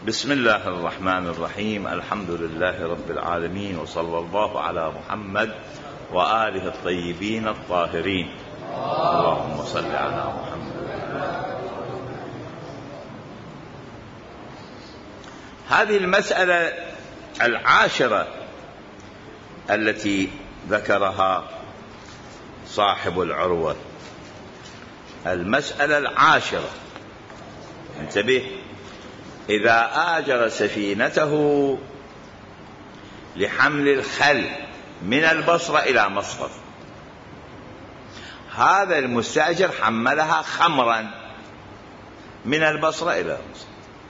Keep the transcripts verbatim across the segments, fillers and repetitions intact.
بسم الله الرحمن الرحيم. الحمد لله رب العالمين، وصلى الله على محمد وآله الطيبين الطاهرين. اللهم صل على محمد. هذه المسألة العاشرة التي ذكرها صاحب العروة، المسألة العاشرة، انتبه: إذا آجر سفينته لحمل الخل من البصرة إلى مصرف، هذا المستأجر حملها خمرا من البصرة إلى مصرف،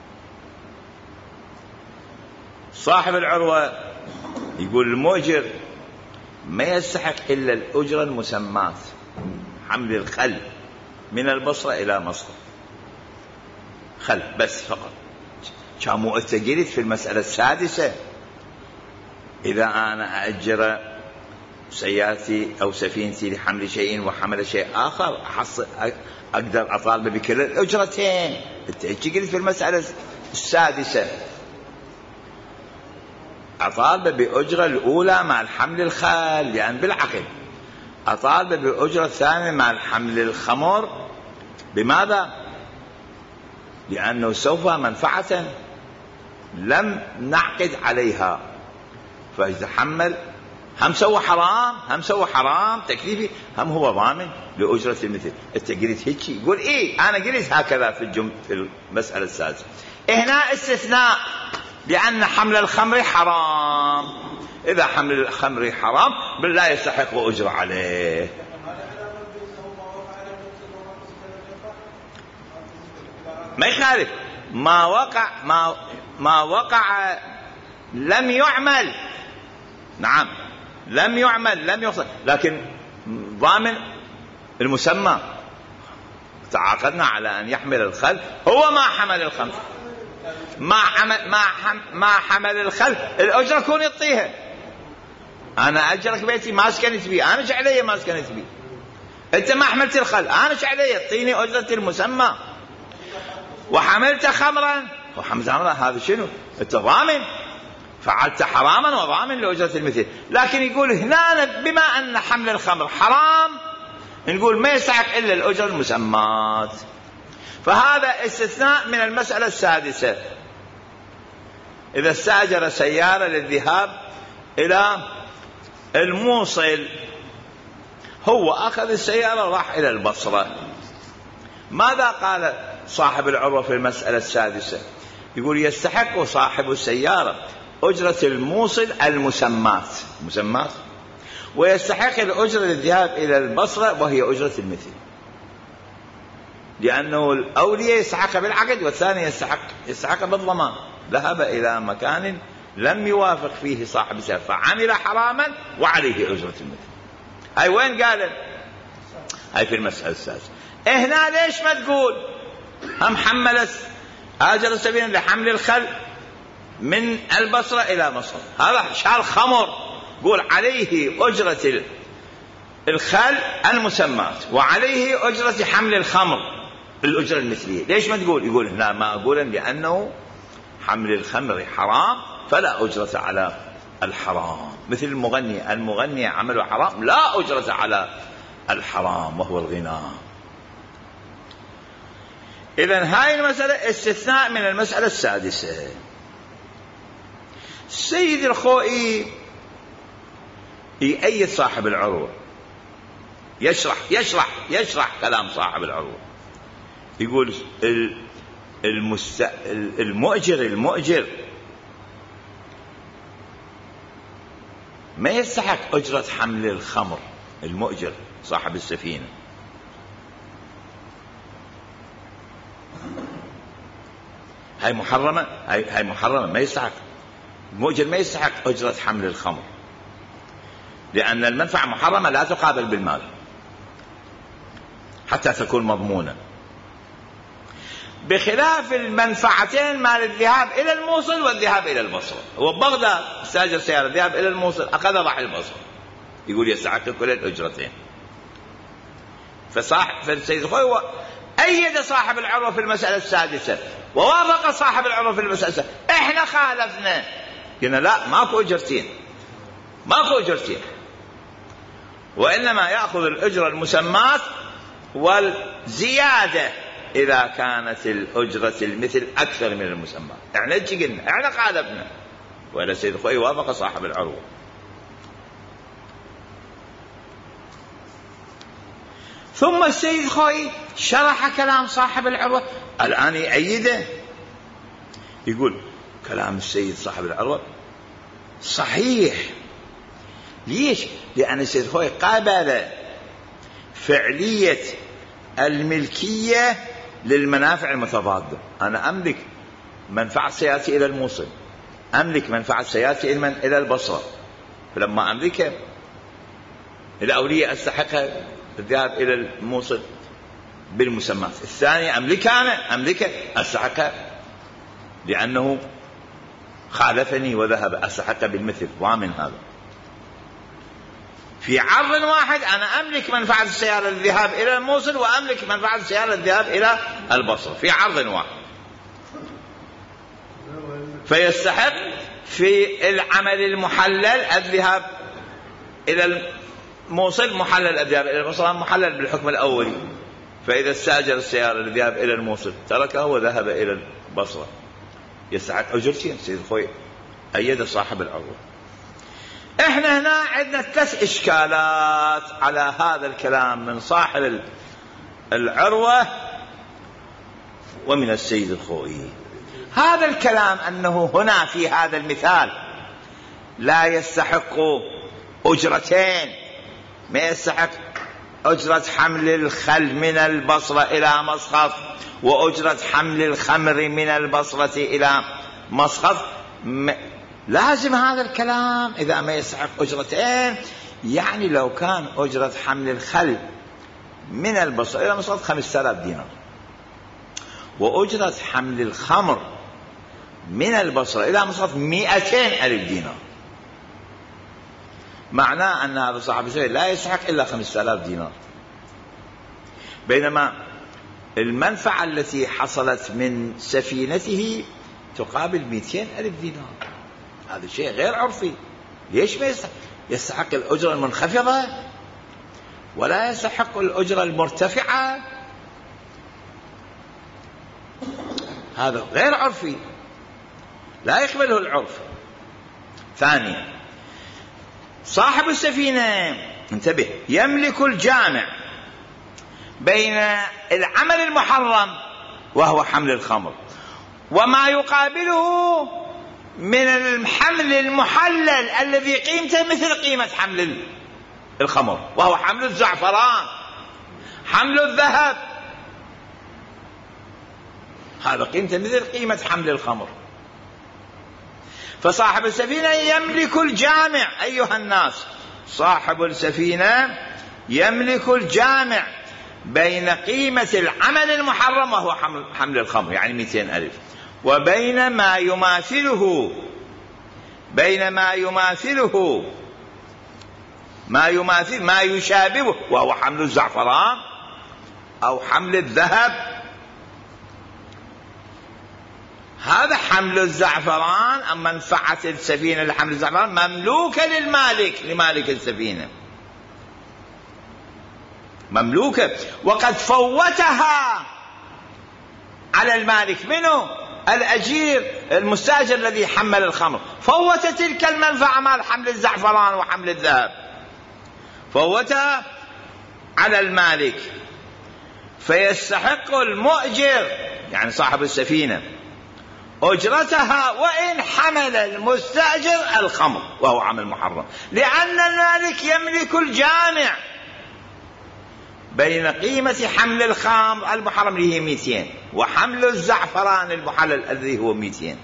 صاحب العروة يقول المؤجر ما يستحق إلا الأجرة المسماة، حمل الخل من البصرة إلى مصرف، خل بس فقط. كان أنت قلت في المسألة السادسة إذا أنا أأجر سيارتي أو سفينتي لحمل شيء وحمل شيء آخر أحصل أقدر أطالب بكل الأجرتين. أنت قلت في المسألة السادسة أطالب بأجرة الأولى مع الحمل الخال لأن بالعقد، أطالب بالأجرة الثانية مع الحمل الخمر. بماذا؟ لأنه سوف منفعة لم نعقد عليها، فيتحمل هم سوى حرام هم سوى حرام تكليفي، هم هو ضامن لأجرة المثل. أنت قلت هيك، يقول إيه أنا قلت هكذا في الجم في المسألة السادسة. هنا استثناء لأن حمل الخمر حرام، إذا حمل الخمر حرام لا يستحق أجرة عليه. ما يخالف ما وقع ما ما وقع لم يعمل، نعم لم يعمل لم يحصل، لكن ضامن المسمى. تعاقدنا على أن يحمل الخل، هو ما حمل الخمر، ما حمل ما حمل ما حمل الخل، الأجرة كون يعطيها. أنا أجرك بيتي ما سكنت بيه، أنا شعلية ما سكنت بيه، أنت ما حملت الخل، أنا شعلية اعطيني أجرة المسمى. وحملت خمرا، وحملت خمرا هذا شنو؟ أنت ضامن، فعلت حراما وضامن لأجرة المثل. لكن يقول هنا بما أن حمل الخمر حرام نقول ما يستحق إلا الأجرة المسمات. فهذا استثناء من المسألة السادسة. إذا استأجر سيارة للذهاب إلى الموصل، هو أخذ السيارة وراح إلى البصرة، ماذا قال صاحب العروة في المسألة السادسة؟ يقول يستحق صاحب السيارة أجرة الموصل المسمات مسمات، ويستحق الأجرة للذهاب إلى البصرة وهي أجرة المثل، لأنه الأولية يستحق بالعقد والثاني يستحق يستحق بالضمان. ذهب إلى مكان لم يوافق فيه صاحب السيارة فعمل حراما وعليه أجرة المثل. هاي وين قال؟ هاي في المسألة السادسة. هنا ليش ما تقول هم حمل آجر السفينة لحمل الخل من البصرة إلى مصر، هذا شال خمر، قول عليه أجرة الخل المسمات وعليه أجرة حمل الخمر الأجرة المثلية. ليش ما تقول؟ يقول هنا ما أقول لأنه حمل الخمر حرام فلا أجرة على الحرام، مثل المغني المغني عمله حرام لا أجرة على الحرام وهو الغناء. إذن هاي المسألة استثناء من المسألة السادسة. السيد الخوئي يأيد صاحب العروة، يشرح يشرح يشرح كلام صاحب العروة، يقول المست... المؤجر المؤجر ما يستحق أجرة حمل الخمر، المؤجر صاحب السفينة هاي محرمة، هاي هاي محرمة، ما يستحق المؤجر ما يستحق أجرة حمل الخمر، لأن المنفعة محرمة لا تقابل بالمال حتى تكون مضمونة، بخلاف المنفعتين مال الذهاب إلى الموصل والذهاب إلى البصرة. هو بغداد استأجر سيارة الذهاب إلى الموصل، أخذ راح البصرة، يقول يستحق كل الأجرتين. فصاحب فالسيد الخوئي أيد صاحب العروة في المسألة السادسة ووافق صاحب العروة في المسألة، احنا خالفنا، قلنا لا ماكو أجرتين، ماكو أجرتين، وإنما يأخذ الأجرة المسمات والزيادة إذا كانت الأجرة المثل أكثر من المسمات. احنا ايش قلنا؟ احنا خالفنا، وإلى سيد خوي وافق صاحب العروة. ثم السيد خوي شرح كلام صاحب العروة، الآن يأيده، يقول كلام السيد صاحب العروة صحيح. ليش؟ لأن السيد خوي قابل فعلية الملكية للمنافع المتضادة. أنا أملك منفعة سياسية إلى الموصل، أملك منفعة سياسية إلى البصرة، فلما أملكها الأولية أستحق الذهاب إلى الموصل بالمسمات، الثانية أملكها أنا أملكها أستحق لأنه خالفني وذهب أستحق بالمثل. ومن هذا في عرض واحد أنا أملك منفعة السيارة للذهاب إلى الموصل وأملك منفعة السيارة للذهاب إلى البصرة في عرض واحد، فيستحق في العمل المحلل الذهاب إلى الموصل محلل الذهاب إلى البصرة محلل بالحكم الأولي، فإذا استأجر السيارة للذهاب إلى الموصل تركه وذهب إلى البصرة يستحق أجرتين. سيد خوي أيد صاحب العروة. احنا هنا عندنا ثلاث إشكالات على هذا الكلام من صاحب العروة ومن السيد الخوئي. هذا الكلام أنه هنا في هذا المثال لا يستحق أجرتين، ما يستحق أجرة حمل الخل من البصرة إلى مسقط وأجرة حمل الخمر من البصرة إلى مسقط، لازم هذا الكلام إذا ما يستحق أجرتين. يعني لو كان أجرة حمل الخل من البصرة إلى مسقط خمسة آلاف دينار، وأجرة حمل الخمر من البصرة إلى مسقط مئتين ألف دينار، معناه أن هذا صاحب السفينة لا يستحق إلا خمسة آلاف دينار، بينما المنفعة التي حصلت من سفينته تقابل مئتين ألف دينار. هذا شيء غير عرفي. ليش ما يستحق؟ يستحق الأجرة المنخفضة ولا يستحق الأجرة المرتفعة، هذا غير عرفي لا يقبله العرف. ثانيا صاحب السفينة انتبه يملك الجامع بين العمل المحرم وهو حمل الخمر وما يقابله من الحمل المحلل الذي قيمته مثل قيمة حمل الخمر وهو حمل الزعفران، حمل الذهب، هذا قيمته مثل قيمة حمل الخمر. فصاحب السفينة يملك الجامع أيها الناس، صاحب السفينة يملك الجامع بين قيمة العمل المحرم وهو حمل الخمر يعني مئتين ألف وبين ما يماثله بين ما يماثله ما يماثل ما يشابهه وهو حمل الزعفران أو حمل الذهب. هذا حمل الزعفران أم منفعة السفينة لحمل الزعفران مملوكة للمالك لمالك السفينة مملوكة، وقد فوتها على المالك منه الأجير المستأجر الذي حمل الخمر، فوت تلك المنفعة مال حمل الزعفران وحمل الذهب فوتها على المالك، فيستحق المؤجر يعني صاحب السفينة أجرتها وإن حمل المستأجر الخمر وهو عمل محرم، لأن المالك يملك الجامع بين قيمة حمل الخمر المحرم اللي هي مئتين وحمل الزعفران المحلل الذي هو مئتين.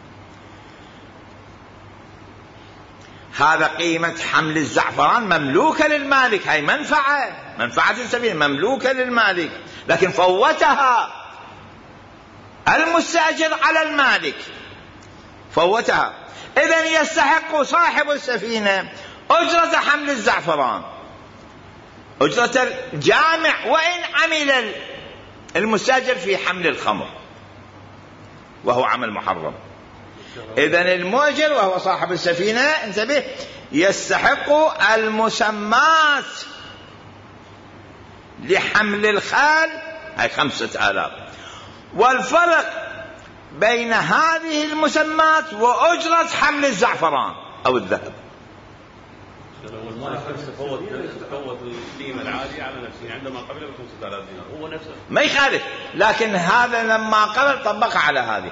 هذا قيمة حمل الزعفران مملوكة للمالك، هاي منفعة منفعة السفينة مملوكة للمالك، لكن فوتها المستأجر على المالك فوتها. إذن يستحق صاحب السفينة أجرة حمل الزعفران أجرة الجامع وإن عمل المستأجر في حمل الخمر. وهو عمل محرم. إذن المؤجر وهو صاحب السفينة انتبه يستحق المسمات لحمل الخال هي خمسة آلاف. والفرق بين هذه المسمات وأجرة حمل الزعفران أو الذهب تفوت القيمة العالية على نفسه عندما قبل بخمسة آلاف دينار هو نفسه ما يخالف، لكن هذا لما قبل طبق على هذه.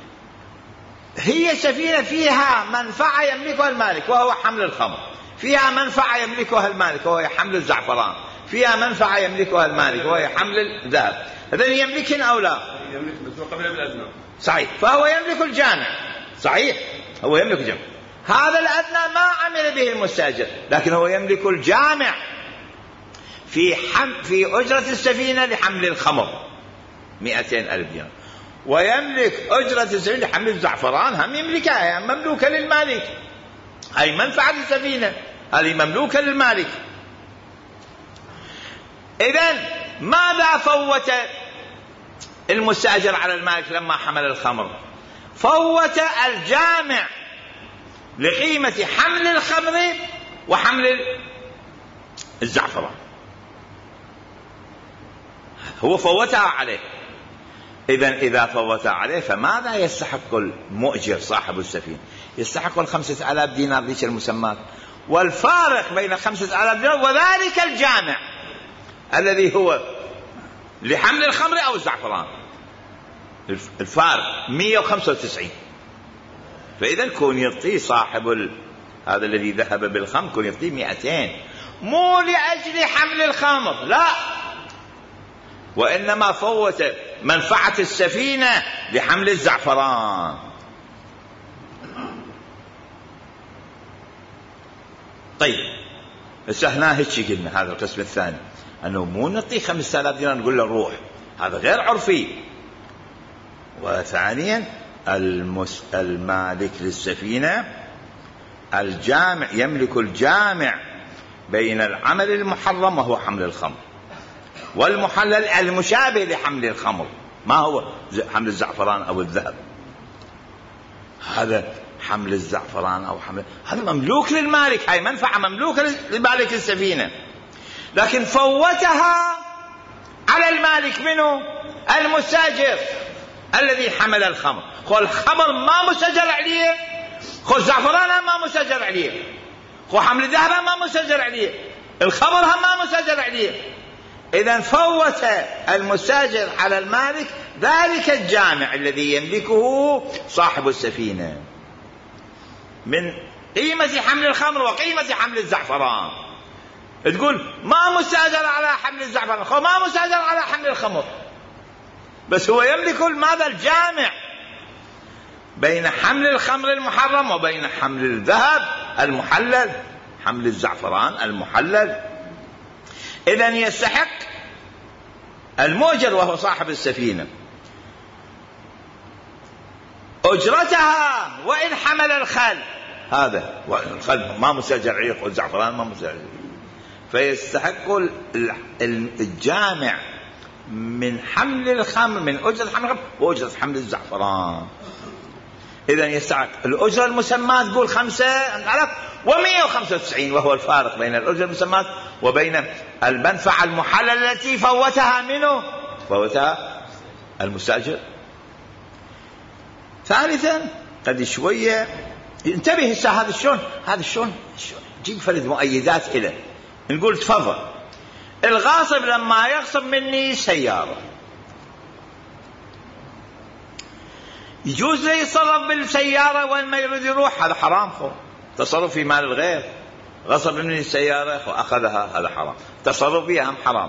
هي سفينة فيها منفعة يملكها المالك وهو حمل الخمر، فيها منفعة يملكها المالك وهو حمل الزعفران، فيها منفعة يملكها المالك وهو حمل الذهب. هذين يملكن أو لا؟ يملك بس هو قبل بالأدنى. صحيح، فهو يملك الجامع. صحيح، هو يملك الجامع. هذا الأدنى ما عمل به المستأجر، لكن هو يملك الجامع في حم في أجرة السفينة لحمل الخمر مئتين ألف دينار، ويملك أجرة السفينة لحمل الزعفران هم يملكها، يعني مملوكة للمالك. هاي منفعة السفينة هذه مملوكة للمالك. إذن ماذا فوت المستأجر على المالك لما حمل الخمر؟ فوت الجامع لقيمة حمل الخمر وحمل الزعفران، هو فوتها عليه. إذن إذا فوتها عليه فماذا يستحق المؤجر صاحب السفينة؟ يستحق الخمسة آلاف دينار ليش المسمات، والفارق بين خمسة آلاف دينار وذلك الجامع الذي هو لحمل الخمر أو الزعفران الفارق مئة وخمسة وتسعين. فإذا كون يعطيه صاحب ال... هذا الذي ذهب بالخمر كون يعطيه مئتين، مو لأجل حمل الخمر لا، وإنما فوت منفعة السفينة لحمل الزعفران. طيب هنا هيك قلنا هذا القسم الثاني أنه مو نعطيه خمسة آلاف دينار نقول له روح، هذا غير عرفي. وثانيا المس... المالك للسفينة الجامع يملك الجامع بين العمل المحرم وهو حمل الخمر والمحلل المشابه لحمل الخمر ما هو حمل الزعفران أو الذهب. هذا حمل الزعفران أو حمل هذا مملوك للمالك، هاي منفعة مملوكة لمالك السفينة، لكن فوتها على المالك منه المستأجر الذي حمل الخمر. خو الخمر ما مسجل عليه، خو الزعفران ما مسجل عليه، خو حمل الذهب ما مسجل عليه، الخمر هم ما مسجل عليه. إذن فوت المستأجر على المالك ذلك الجامع الذي يملكه صاحب السفينة من قيمة حمل الخمر وقيمة حمل الزعفران. تقول ما مستأجر على حمل الزعفران، خو ما مستأجر على حمل الخمر، بس هو يملك ماذا الجامع بين حمل الخمر المحرم وبين حمل الذهب المحلل، حمل الزعفران المحلل. إذن يستحق المؤجر وهو صاحب السفينة أجرتها وإن حمل الخل، هذا الخل ما مسجل عليه والزعفران ما مسجل عليه، فيستحق الجامع من حمل الخمر من أجرة حمل الخمر وأجرة حمل الزعفران. إذن يستحق الأجرة المسمى تقول خمسة آلاف ومئة وخمسة وتسعين، وهو الفارق بين الأجرة المسمى وبين المنفعة المحللة التي فوتها منه فوتها المستأجر. ثالثا قد شوية انتبه هسه هذا شلون هذا شلون جيب فرد مؤيدات إلى نقول تفضل الغاصب لما يغصب مني سيارة يجوز لي يتصرف بالسيارة وين ما يريد يروح، هذا حرام. خو تصرف في مال الغير، غصب مني السيارة وأخذها هذا حرام، تصرف بها هم حرام.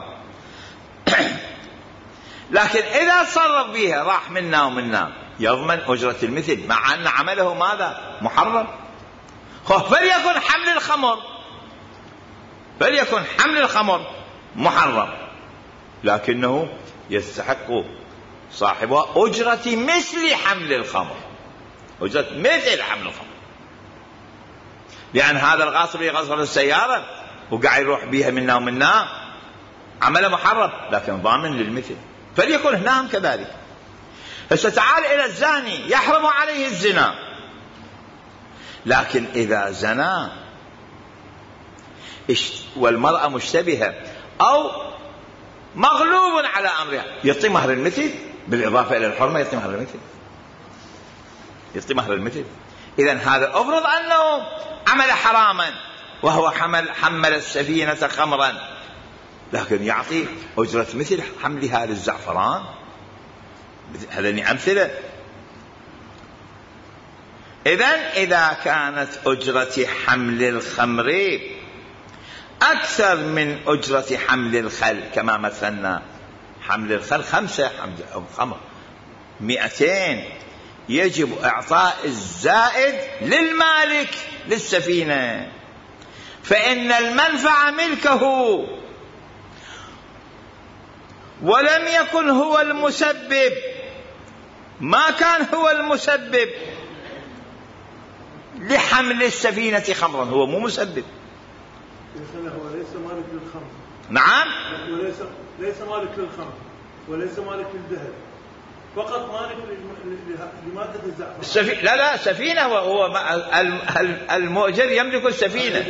لكن إذا تصرف بها راح منا ومنا يضمن أجرة المثل مع أن عمله ماذا محرم. فليكن حمل الخمر فليكن حمل الخمر محرم، لكنه يستحق صاحبها أجرة مثل حمل الخمر، أجرة مثل حمل الخمر، لأن هذا الغاصب يغصب السيارة وقاعد يروح بيها منا ومنا عمله محرم، لكن ضامن للمثل، فليكن هناهم كذلك. هسه تعال إلى الزاني يحرم عليه الزنا، لكن إذا زنا والمرأة مشتبهة أو مغلوب على أمرها يعطي مهر المثل، بالإضافة إلى الحرمة يعطي مهر المثل، يعطي مهر المثل. إذن هذا أفرض أنه عمل حراما وهو حمل حمل السفينة خمرا، لكن يعطي أجرة مثل حملها للزعفران. هذه أمثلة. إذن إذا كانت أجرة حمل الخمر أكثر من أجرة حمل الخل، كما مثلنا حمل الخل خمسة، حمل الخمر مئتين، يجب إعطاء الزائد للمالك للسفينة، فإن المنفعة ملكه ولم يكن هو المسبب، ما كان هو المسبب لحمل السفينة خمرا، هو مو مسبب. هو ليس مالك للخمر. نعم، وليس ليس مالك للخمر وليس مالك للذهب، فقط مالك لمادة الزعفران. السفينة لا لا سفينة، هو المؤجر يملك السفينة.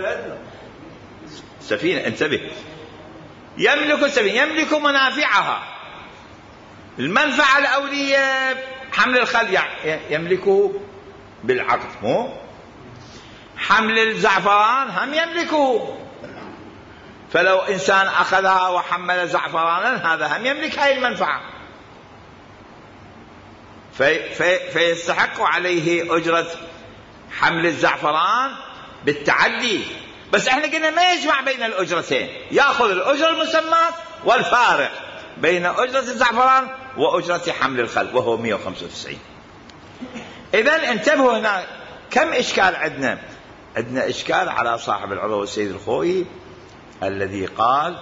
سفينة، انتبه، يملك السفينة، يملك منافعها. المنفعة الأولية حمل الخل يملكه بالعقد، مو حمل الزعفران هم يملكه، فلو إنسان أخذها وحمل زعفرانا هذا هم يملك هاي المنفعة، في في فيستحق عليه أجرة حمل الزعفران بالتعدي. بس احنا قلنا ما يجمع بين الأجرتين، يأخذ الأجرة المسمى والفارق بين أجرة الزعفران وأجرة حمل الخل وهو مئة وخمسة وتسعين. إذن انتبهوا هنا كم إشكال عندنا. عندنا إشكال على صاحب العروة السيد الخوئي الذي قال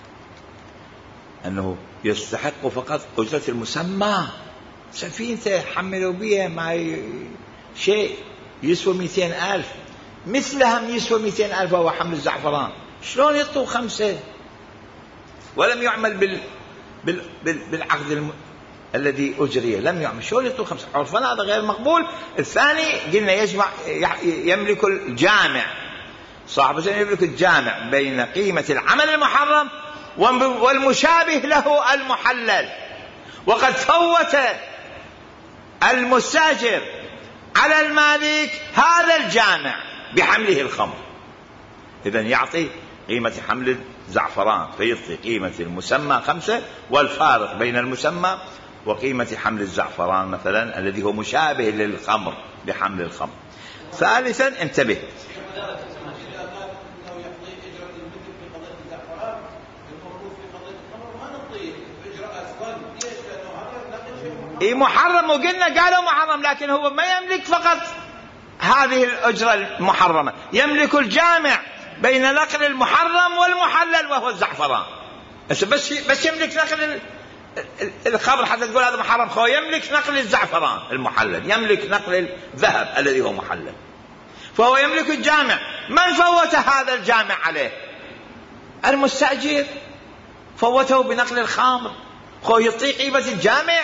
أنه يستحق فقط أجرة المسمى، سفينته حملوا بها ما شيء يسوى مئتين ألف، مثلهم يسوى مئتين ألف وهو حمل الزعفران، شلون يعطوا خمسة ولم يعمل بال... بال... بال... بالعقد الم... الذي أجريه، لم يعمل، شلون يعطوا خمسة؟ عرفنا هذا غير مقبول. الثاني قلنا يجمع، يملك الجامع، صاحب السفينة يملك الجامع بين قيمة العمل المحرم والمشابه له المحلل، وقد فوت المستاجر على المالك هذا الجامع بحمله الخمر. إذن يعطي قيمة حمل الزعفران فيعطي قيمة المسمى خمسة، والفارق بين المسمى وقيمة حمل الزعفران مثلا الذي هو مشابه للخمر بحمل الخمر. ثالثا انتبه، إيه محرم، وقلنا قالوا محرم، لكن هو ما يملك فقط هذه الأجرة المحرمة، يملك الجامع بين نقل المحرم والمحلل وهو الزعفران. بس بس يملك نقل الخمر حتى تقول هذا محرم، هو يملك نقل الزعفران المحلل، يملك نقل الذهب الذي هو محلل، فهو يملك الجامع. من فوت هذا الجامع عليه؟ المستأجر، فوته بنقل الخمر، هو يعطي قيمة الجامع.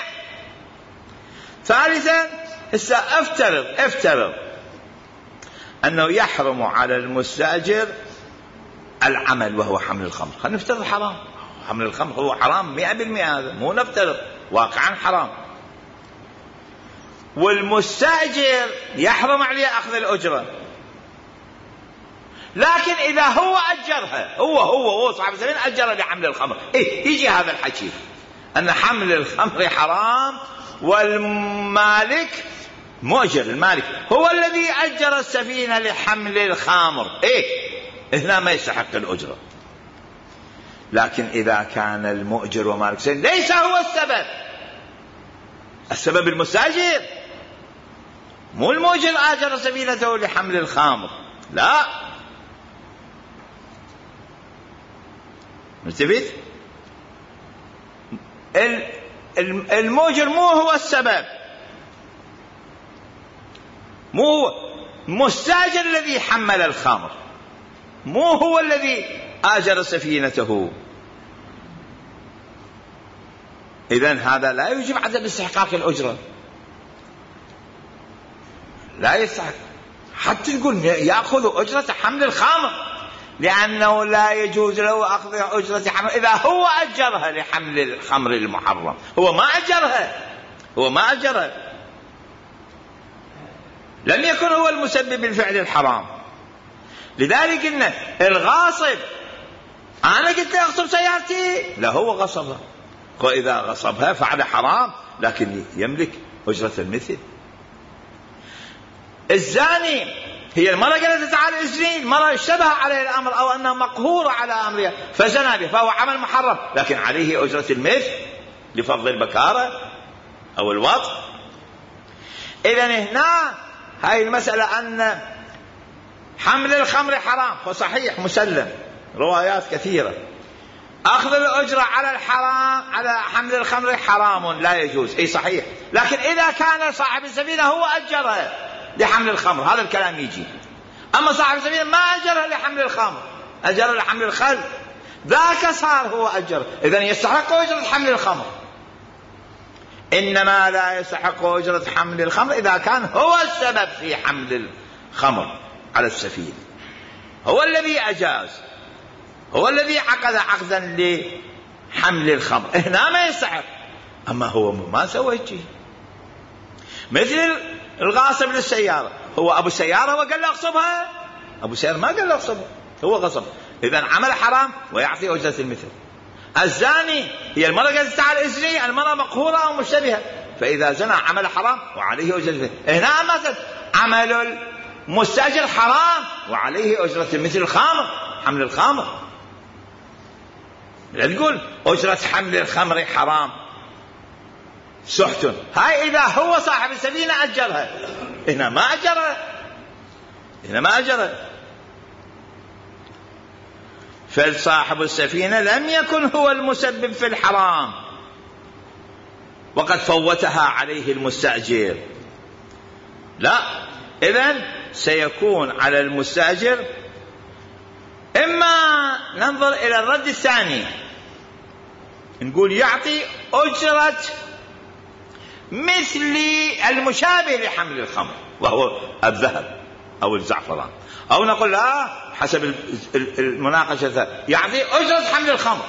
ثالثا هسه افترض افترض انه يحرم على المستأجر العمل وهو حمل الخمر، خلينا نفترض حرام، حمل الخمر هو حرام مئة بالمئة، هذا مو نفترض، واقعا حرام، والمستأجر يحرم عليه أخذ الأجرة. لكن إذا هو أجرها، هو هو هو صاحب السفينة أجر لحمل الخمر، إيه يجي هذا الحكي أن حمل الخمر حرام والمالك مؤجر، المالك هو الذي أجر السفينة لحمل الخمر، إيه هنا ما يستحق الأجرة. لكن إذا كان المؤجر ومالك سفينة ليس هو السبب، السبب المستأجر، مو المؤجر أجر سفينته لحمل الخمر، لا، مستفيد؟ المؤجر مو هو السبب، مو هو مستأجر الذي حمل الخمر، مو هو الذي آجر سفينته. إذن هذا لا يوجب عدم استحقاق الأجرة، لا يستحق. حتى تقول يأخذ أجرة حمل الخمر، لأنه لا يجوز له أخذ أجرة حمل إذا هو أجرها لحمل الخمر المحرم. هو ما أجرها، هو ما أجرها، لم يكن هو المسبب بالفعل الحرام. لذلك إن الغاصب، أنا قلت له أغصب سيارتي، لا هو غصبها، وإذا غصبها فعل حرام لكن يملك أجرة المثل. الزاني، هي المرأة قالت تعال ازني، المرأة اشتبه عليه الأمر أو أنها مقهورة على أمرها فزنى به، فهو عمل محرم لكن عليه أجرة المثل لفضل البكارة أو الوطء. إذن هنا هاي المسألة أن حمل الخمر حرام، وصحيح مسلم روايات كثيرة. أخذ الأجرة على الحرام على حمل الخمر حرام لا يجوز، أي صحيح. لكن إذا كان صاحب السفينة هو أجرها لحمل الخمر هذا الكلام يجي. أما صاحب السفينة ما أجرها لحمل الخمر، أجرها لحمل الخل، ذاك صار هو أجر، إذن يستحق أجرة حمل الخمر. إنما لا يستحق أجرة حمل الخمر إذا كان هو السبب في حمل الخمر على السفينة، هو الذي أجاز، هو الذي عقد عقدا لحمل الخمر، هنا ما يستحق. أما هو ما سوى شيء، مثل الغاصب للسيارة، هو أبو السيارة وقال له أغصبها، أبو السيارة ما قال له أغصبها، هو غصب، إذن عمل حرام ويعطي أجرة المثل. الزاني، هي المرأة قالت تعال ازني، المرأة مقهورة أو مشتبهة، فإذا زنى عمل حرام وعليه أجرة المثل. هنا مثلا عمل المستأجر حرام وعليه أجرة المثل الخامر، حمل الخامر. لا تقول أجرة حمل الخمر حرام سحت، هاي إذا هو صاحب السفينة أجرها، هنا ما أجرها، هنا ما أجرها. فصاحب السفينة لم يكن هو المسبب في الحرام وقد فوتها عليه المستأجر، لا. إذن سيكون على المستأجر إما ننظر إلى الرد الثاني، نقول يعطي أجرة مثل المشابه لحمل الخمر وهو الذهب أو الزعفران، أو نقول لا حسب المناقشة يعطي أجرة حمل الخمر،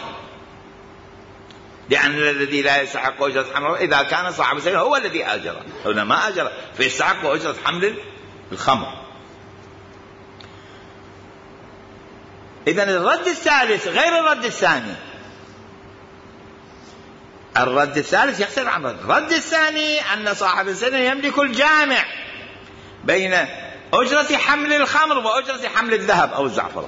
لأن الذي لا يستحق أجرة حمل إذا كان صاحب السفينة هو الذي أجره، هنا ما أجره فيستحق أجرة حمل الخمر. إذن الرد الثالث غير الرد الثاني. الرد الثالث يختلف عن الرد. الرد الثاني أن صاحب السفينة يملك الجامع بين أجرة حمل الخمر وأجرة حمل الذهب أو الزعفران،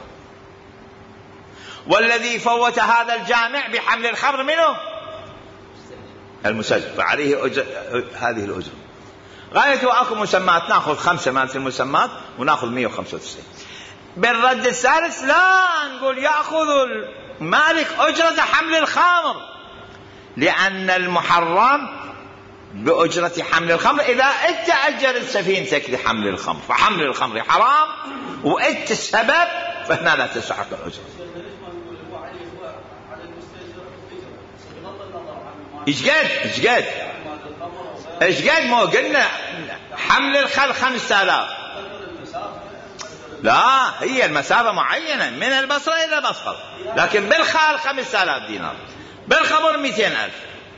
والذي فوت هذا الجامع بحمل الخمر منه المستأجر، فعليه أجر هذه الأجرة. غاية أكو مسمات نأخذ خمسة مالت المسمات ونأخذ مئة وخمسة وتسعين. بالرد الثالث لا نقول يأخذ المالك أجرة حمل الخمر، لأن المحرم بأجرة حمل الخمر إذا أنت أجر سفينتك لحمل الخمر، فحمل الخمر حرام وأنت السبب، فهنا لا تستحق الأجرة. إيش قد إيش قد إيش قد ما قلنا حمل الخل خمسة آلاف، لا هي المسافة معينة من البصرة إلى البصرة، لكن بالخال خمسة آلاف دينار، بالخمر مئتين ألف،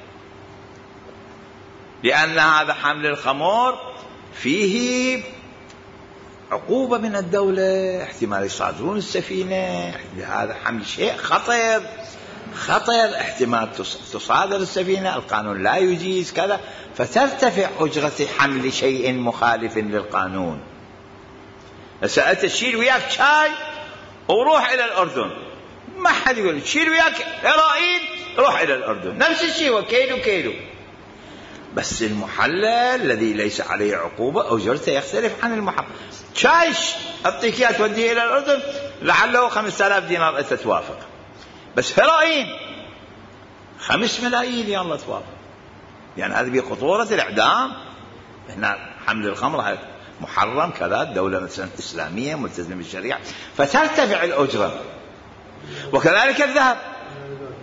لأن هذا حمل الخمر فيه عقوبة من الدولة، احتمال يصادرون السفينة، هذا حمل شيء خطر خطر، احتمال تصادر السفينة، القانون لا يجيز كذا، فترتفع أجرة حمل شيء مخالف للقانون. سألت تشيل وياك شاي وروح إلى الأردن، ما حد يقول تشيل وياك هيروين روح إلى الأردن، نفس الشيء وكيلو كيلو، بس المحلل الذي ليس عليه عقوبة أجرته يختلف عن المحرم. شايش أعطيك إياه توديه إلى الأردن لعله خمسة آلاف دينار أنت توافق، بس هيروين خمس ملايين يا الله توافق، يعني هذه بخطورة الإعدام. هنا حمل الخمر محرم كذا، الدولة مثلا إسلامية ملتزمة بالشريعة، فترتفع الأجرة. وكذلك الذهب،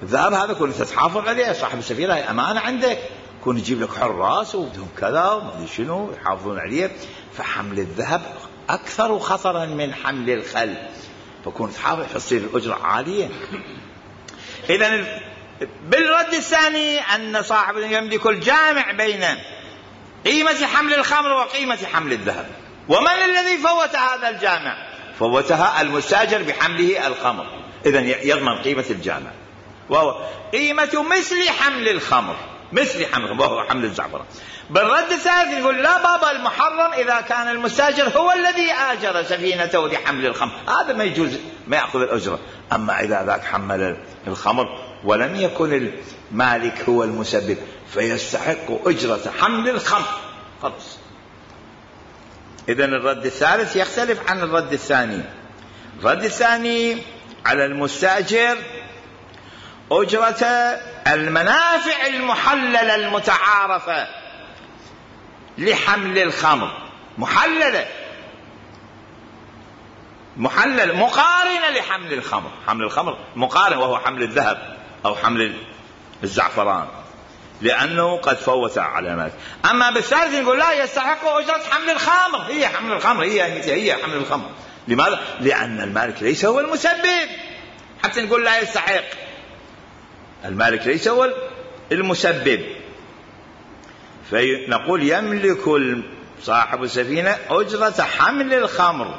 الذهب هذا كون تتحافظ عليه، صاحب السفينة هي أمانة عندك، كون يجيب لك حراس ودهم كذا وما شنو يحافظون عليه. فحمل الذهب أكثر خطرا من حمل الخل، فكون تحافظ تصير الأجرة عالية. إذن بالرد الثاني أن صاحب يملك الجامع بين قيمة حمل الخمر وقيمة حمل الذهب. ومن الذي فوت هذا الجامع؟ فوتها المستاجر بحمله الخمر، إذن يضمن قيمة الجامع، وهو قيمة مثل حمل الخمر، مثل حمل وهو حمل الزعفران. بالرد الثالث يقول لا بابا، المحرم إذا كان المستاجر هو الذي آجر سفينته لحمل الخمر، هذا ما يجوز، ما يأخذ الأجرة. أما إذا ذاك حمل الخمر ولم يكن المالك هو المسبب فيستحق أجرة حمل الخمر، خلاص. إذن الرد الثالث يختلف عن الرد الثاني. الرد الثاني على المستاجر أجرة المنافع المحللة المتعارفة لحمل الخمر، محللة محلل مقارنة لحمل الخمر، حمل الخمر مقارن وهو حمل الذهب أو حمل الزعفران، لأنه قد فوت على مالك. أما بالثالث يقول لا، يستحق أجرة حمل الخمر، هي حمل الخمر، هي هي حمل الخمر. لماذا؟ لأن المالك ليس هو المسبب، حتى نقول لا يستحق، المالك ليس هو المسبب. فنقول يملك صاحب السفينة أجرة حمل الخمر.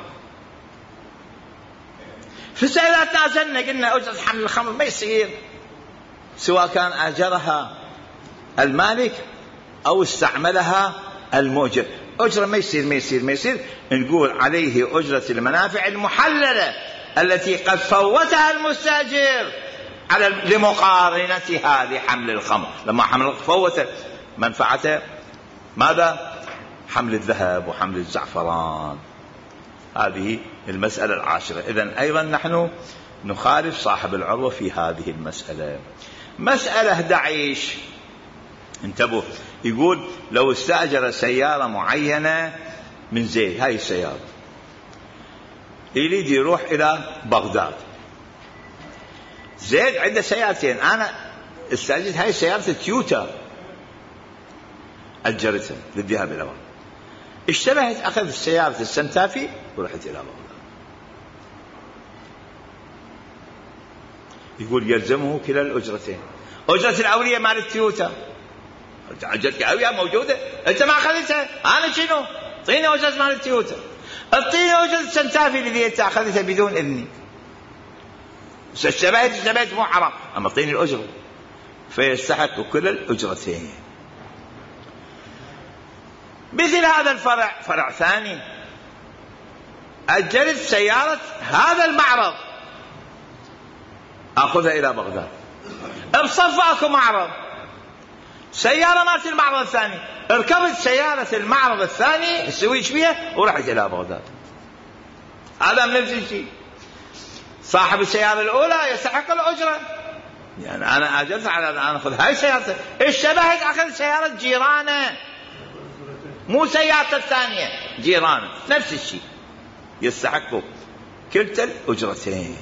في السائلات نازلنا قلنا أجرة حمل الخمر ما يصير سواء كان أجرها المالك أو استعملها المؤجر، أجرة ما يصير ما يصير ما يصير نقول عليه أجرة المنافع المحللة التي قد فوتها المستاجر على لمقارنتها لحمل الخمر. لما حمل فوت منفعته ماذا؟ حمل الذهب وحمل الزعفران. هذه المسألة العاشرة. إذن أيضا نحن نخالف صاحب العروة في هذه المسألة. مسألة أحد عشر انتبهوا، يقول لو استأجر سيارة معينة من زيد، هاي السيارة يريد يروح إلى بغداد، زيد عنده سيارتين، أنا استأجرت هاي سيارة تويوتا أجرتها للذهاب إلى بغداد، اشتبهت أخذ سيارة السنتافي ورحت إلى بغداد. يقول يلزمه كلا الأجرتين، أجرة الأولية مال التويوتا، أجرة الأولية موجودة أنت ما أخذتها، أنا شنو طيني أجرة مال التويوتا، اعطيني أجرة السنتافي الذي أنت أخذتها بدون إذني، اشتبهت اشتبهت مو حرام، أما اعطيني الأجرة، فيستحق كل الأجرتين. مثل هذا الفرع فرع ثاني، أجرت سيارة هذا المعرض أخذها إلى بغداد، بصف أكو معرض، سيارة مالت المعرض الثاني، اركبت سيارة المعرض الثاني السويش فيها ورحت إلى بغداد، هذا من نفس الشيء. صاحب السيارة الأولى يستحق الأجرة، يعني أنا أجرت على أن أخذ هاي سيارته، اشتبهت أخذ سيارة جيرانه مو سيارته الثانية، جيرانه نفس الشيء، يستحق كلتا الأجرتين.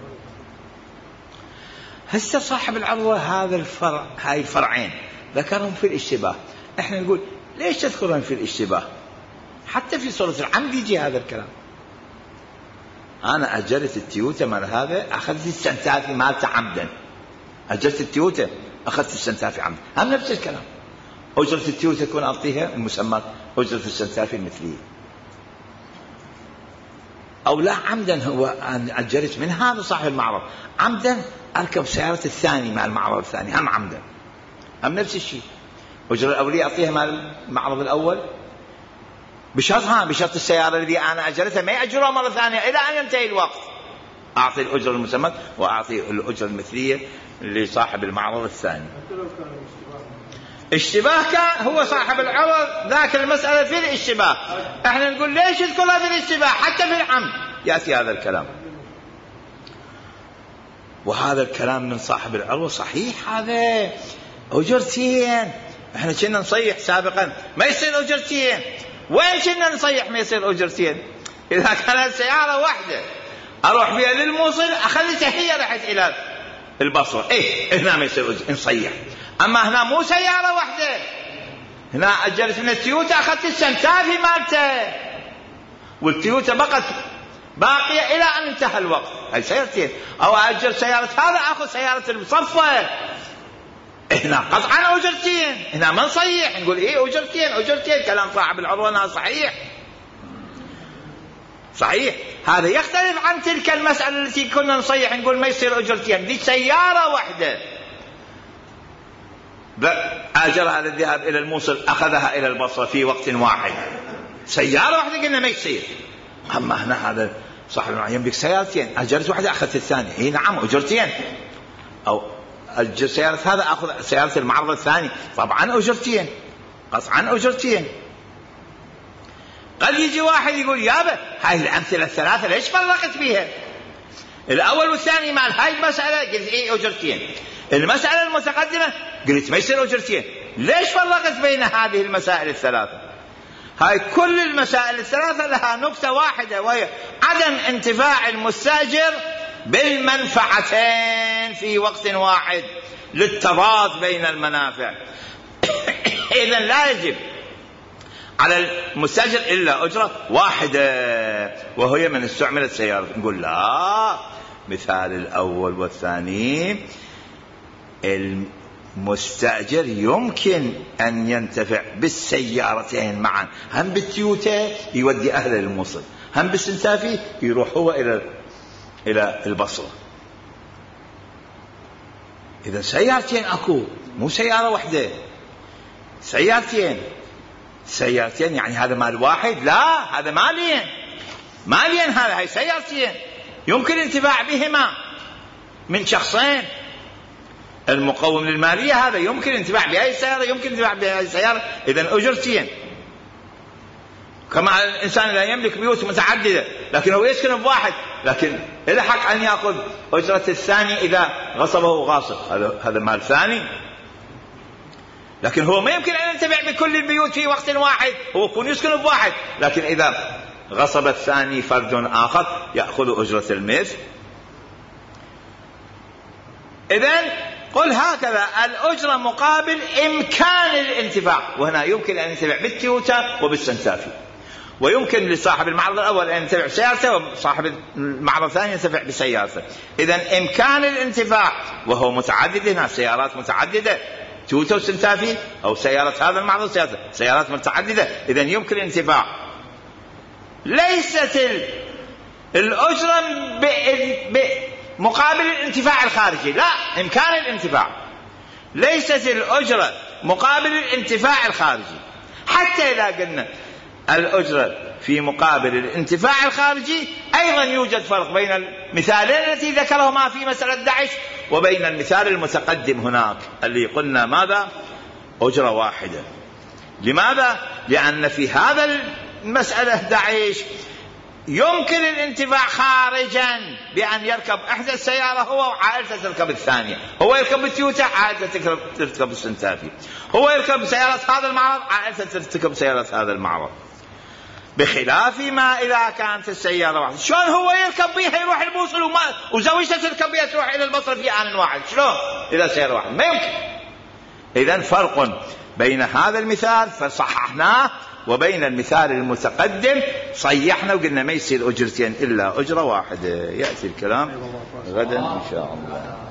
هسه صاحب العروة هذا الفرع، هاي الفرعين ذكرهم في الاشتباه، احنا نقول ليش تذكرهم في الاشتباه؟ حتى في سورة العمد يجي هذا الكلام. أنا أجرت التيوتا مال هذا، أخذت السنتافي مالته عمدا، أجرت التيوتا أخذت السنتافي عمدا، هم نفس الكلام. أجرة التيوتا تكون أعطيها المسمى أجرة السنتافي المثلية، أو لا عمدا هو أجرت من هذا صاحب المعرض عمدا أركب سيارة الثاني مع المعرض الثاني هم عمدا، هم نفس الشيء. أجرة الأولية أعطيها مع المعرض الأول بشرطها، بشرط السيارة التي أنا أجرتها ما أجرها مرة ثانية إلى أن ينتهي الوقت، أعطي الأجرة المسمى وأعطي الأجرة المثلية لصاحب المعرض الثاني. اشتباه كان هو صاحب العرض ذاك المسألة في الاشتباه، احنا نقول ليش يذكرها في الاشتباه؟ حتى في العمد يأتي هذا الكلام، وهذا الكلام من صاحب العروة صحيح. هذا أجرتين، احنا كنا نصيح سابقا ما يصير أجرتين، وين كنا نصيح ما يصير أجرتين؟ إذا كانت سيارة واحدة أروح بها للموصل أخذتها هي رحت إلى البصرة، إيه هنا ما يصير نصيح. أما هنا مو سيارة واحدة، هنا أجرت من التيوتا أخذت السنتافي مالته، والتيوتا بقت باقية إلى أن انتهى الوقت، هاي سيارتين. أو أجر سيارة هذا أخذ سيارة المصفى، هنا قطعا أجرتين، هنا ما نصيح نقول إيه أجرتين أجرتين. كلام صاحب العروة صحيح صحيح. هذا يختلف عن تلك المسألة التي كنا نصيح نقول ما يصير أجرتين، دي سيارة واحدة أجرها للذهاب إلى الموصل أخذها إلى البصرة في وقت واحد، سيارة واحدة قلنا ما يصير. أما هنا هذا صاحب العروة يملك سيارتين، أجرت واحدة أخذت الثانية، هي نعم أجرتين. أو أجر سيارة هذا أخذ سيارة المعرض الثاني، طبعا أجرتين قطعا أجرتين. قد يجي واحد يقول يابا هاي الأمثلة الثلاثة ليش فرقت بيها؟ الأول والثاني مال هاي المسألة قلت إيه أجرتين، المسألة المتقدمة قلت ما يصير أجرتين، ليش فرقت بين هذه المسائل الثلاثة؟ هاي كل المسائل الثلاثة لها نقطة واحدة، وهي عدم انتفاع المستأجر بالمنفعتين في وقت واحد للتضاد بين المنافع. إذن لا يجب على المستأجر إلا أجرة واحدة وهي من استعملت سيارة. نقول لا، مثال الأول والثاني المستأجر يمكن أن ينتفع بالسيارتين معا، هم بالتيوتا يودي أهل الموصل، هم بالسنتافي يروح هو إلى إلى البصرة. إذا سيارتين أكو، مو سيارة واحدة، سيارتين سيارتين يعني هذا مال واحد؟ لا، هذا مالين مالين، هذا هاي سيارتين يمكن الانتفاع بهما من شخصين. المقوم للمالية هذا يمكن الانتفاع بهاي السيارة، يمكن الانتفاع بهاي السيارة، إذن أجرتين. كما الإنسان لا يملك بيوت متعددة لكن هو يسكن بواحد، لكن إذا حق أن يأخذ أجرة الثاني إذا غصبه غاصب، هذا هذا مال ثاني. لكن هو ما يمكن أن ينتفع بكل البيوت في وقت واحد، هو يكون يسكن بواحد، لكن إذا غصب الثاني فرد آخر يأخذ أجرة المثل. إذن قل هكذا الأجرة مقابل إمكان الانتفاع، وهنا يمكن أن ينتفع بالتيوتا وبالسنتافي، ويمكن لصاحب المعرض الأول أن ينتفع بسيارته وصاحب المعرض الثاني ينتفع بسيارته. إذن إمكان الانتفاع وهو متعدد، هنا سيارات متعددة تويوتا وسنتافي، أو سيارة هذا المعرض سيارات, سيارات متعددة، إذن يمكن الانتفاع. ليست الأجرة بمقابل الانتفاع الخارجي، لا، إمكان الانتفاع. ليست الأجرة مقابل الانتفاع الخارجي، حتى إذا قلنا الأجرة في مقابل الانتفاع الخارجي أيضا يوجد فرق بين المثالين التي ذكرهما في مسألة داعش وبين المثال المتقدم هناك اللي قلنا ماذا؟ أجرة واحدة. لماذا؟ لأن في هذا المسألة داعش يمكن الانتفاع خارجا بأن يركب إحدى السيارة هو وعائلته تركب الثانية، هو يركب التيوتا عائلته تركب السنتافي، هو يركب سيارة هذا المعرض عائلته تركب سيارة هذا المعرض، بخلاف ما إذا كانت السيارة واحدة. شلون هو يركب بيها يروح الموصل وما وزوجته تركب بيها تروح إلى البصرة في آن واحد؟ شلون إذا سيارة واحدة؟ ما يمكن. إذن فرق بين هذا المثال فصححناه وبين المثال المتقدم صيحنا وقلنا ما يصير أجرتين إلا أجرة واحدة. يأتي الكلام غدا إن شاء الله.